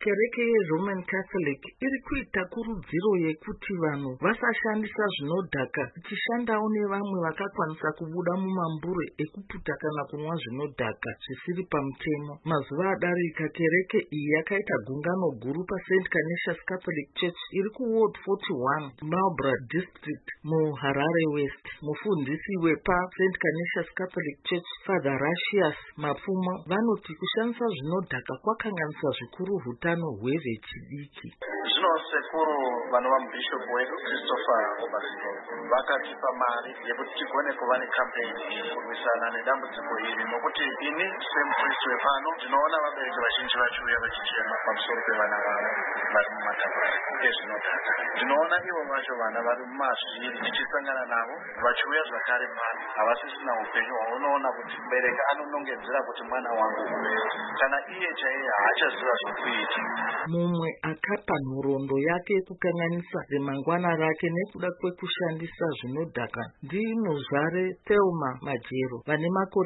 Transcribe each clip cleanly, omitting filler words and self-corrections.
Kereke yeRoman Catholic iri kuita kurudziro yekuti vanhu vasashandisa zvinodhaka, ichishandawo nevamwe vakakwanisa kubuda mumambure ekuputa kana kunwa zvinodhaka zvisiri pamutemo. Mazuva adarika, kereke iyi yakaita gungano guru paSt Canisius Catholic Church iri kuWard 41 Marlborough District muHarare West. Mufundisi wepaSt Canisius Catholic Church, Father Russius Mapfumo, vanoti kushandisa zvinodhaka kwakanganisa zvikuru hutano hwevechidiki. Sekuru vanova mubishopu wedu Christopher Obasito vakatipa mari yekuti tigone kuva necampaign kurwisana nedambudziko iri, nokuti ini semukristu wepano ndinoona vabereki vazhinji vachiuya vachichema pamusoro pevana vavo vari mumatapari ezvinodhaka. Ndinoona ivo vacho vana vari mumazviri tichisangana navo vachiuya zvakare mari havasisina upenyu hwaunoona kuti mubereki anonongedzera kuti mwana wangu kana iye chaiye haachaziva zvokuita. Mumwe akapa nhoroondo yake kukanganisa remangwana rake nekuda kwekushandisa zvinodhaka ndinozvare Thelma Majero vane makore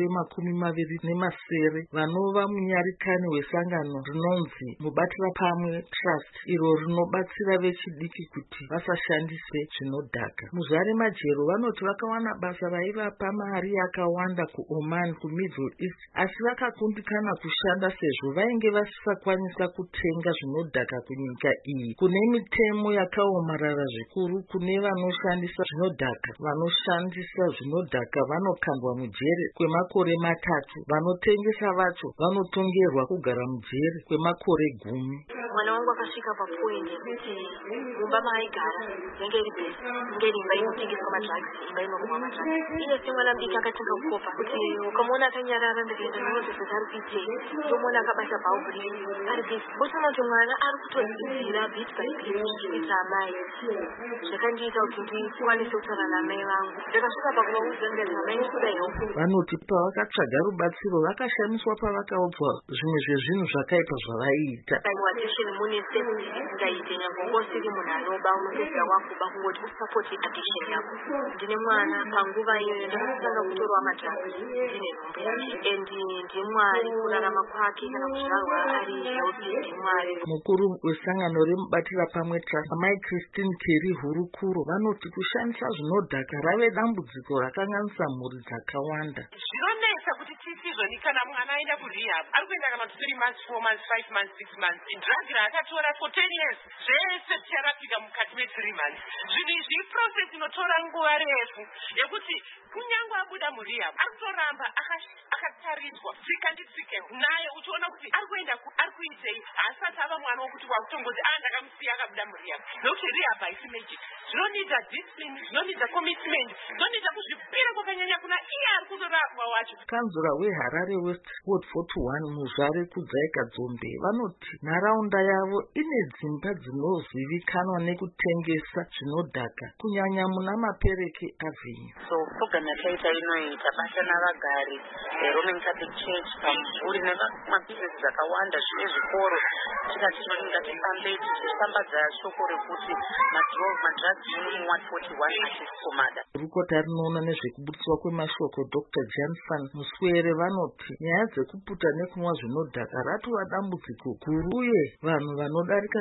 27, vanova munyarikani wesangano rinonzi Mubatira Pamwe Trust, iro rinobatsira vechidiki kuti vasashandise zvinodhaka. Muzvare Majero vanoti vakawana basa raivapa mari yakawanda kuOman kuMiddle East, asi vakakundikana kushanda sezvo vainge vasisakwanisa kutenga zvinodhaka kunyika iyi. Kune mitemo yakaomarara zvikuru kune vanoshandisa zvinodhaka. Vanoshandisa zvinodhaka vanokandwa mujere kwemakore 3. Vanotengesa vacho vanotongerwa kugara mujere kwemakore 10. Mwana wangu akasvika papoint yekuti mumba maaigara inenge iri bhesi, inenge iri imba inotengeswa madrugs, imba inokumwa madrugs. Iye semwana mudiki akatanga kukopa kuti ukamuona akanyarara ndikaenda nomoto kuti ari kuitei, ndomuona akabata bhaubhu ari bhesi. Bosona kuti mwana ari kutodzidzira bit by bit kuita amai. Zvakandiita kuti ndikwanise kutaura naamai vangu. Ndakasvika pakuvaudza ndikati amai ndikudayiwo. Vanoti pavakatsvaga rubatsiro vakashamiswa pavakaudzwa zvimwe zvezvinhu zvakaipa zvavaiita. Mune safety ngaite nyangongosiri munhu anoba unopedza wakuba kungoti usapoti addiction yako. Ndine mwana panguva iyoyo ndakatanga kutorwa madrugs ndine nhombo yake, and ndimwari kurarama kwake kana kuzvarwa ari healthy ndimwari. Mukuru wesangano remubatira pamwe Trust, Mai Christine Kerry Hurukuro, vanoti kushandisa zvinodhaka rave dambudziko rakanganisa mhuri dzakawanda. Zvinonesa kuti tisizvoni kana mwana aenda kurehab ari kuenda kana 3 months 4 months 5 months 6 months drug raakatora for 10 years zvese ticharapika mukati me3 months. Zvinhu izvi iprocess inotora nguva refu yekuti kunyange abuda murehab ari kutoramba akatariswa tsika nditsike naye uchiona kuti ari kuenda ari kuitei haasati ava mwana wokuti wakutongoti ndakamusiya akabuda murehab, nokuti rehab haisi magic. Zvinonida discipline, zvinonida commitment, zvinonida kuzvipira kwakanyanya kuna iye ari kundorapwa wacho. Kanzura weHarare West Ward 41 Muzvare Kudzaika Dzombe vanoti nharaunda yavo ine dzimba dzinozivikanwa nekutengesa zvinodhaka kunyanya muna mapereke avenue. So program yakaita inoita basa navagari Roman Catholic Church pamhuri nemabhizinesi dzakawanda zvine zvikoro, tikati ngatifambe tichishambadza shoko rekuti madrugs mu 141 achisikomada. Rukota rinoona nezvekuburiswa kwemashoko Dr. Jansen Muswere vanoti nyaya dzekuputa nekunwa zvinodhaka ratova dambudziko guru uye vanhu vanodarika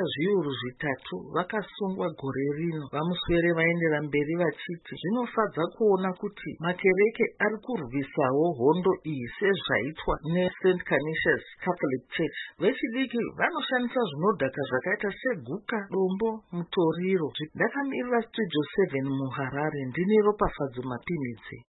300 vakasungwa gore rino. Vamuswere vaendera mberi vachiti zvinofadza kuona kuti makereke ari kurwisawo hondo iyi sezvaitwa neSt Canisius Catholic Church. Vechidiki vanoshandisa zvinodhaka zvakaita seguka, dombo, mutoriro. Ndakamirira Studio 7 muHarare, ndine Ropafadzo Mapinidzi.